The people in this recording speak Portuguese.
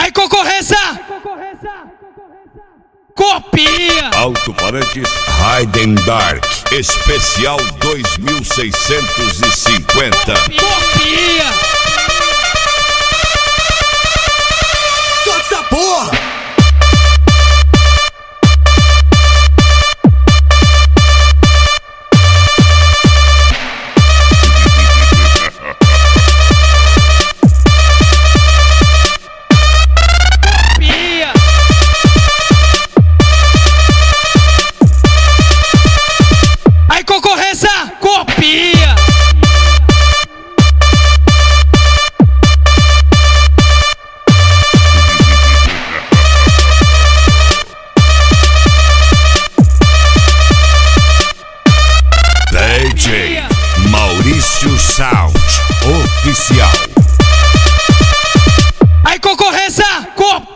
Aí concorrência! Copia! Alto-falantes Heidenberg Especial 2650. Copia! Solta essa porra! Concorrência, copia! DJ Maurício Sound Oficial. Aí concorrência, copia!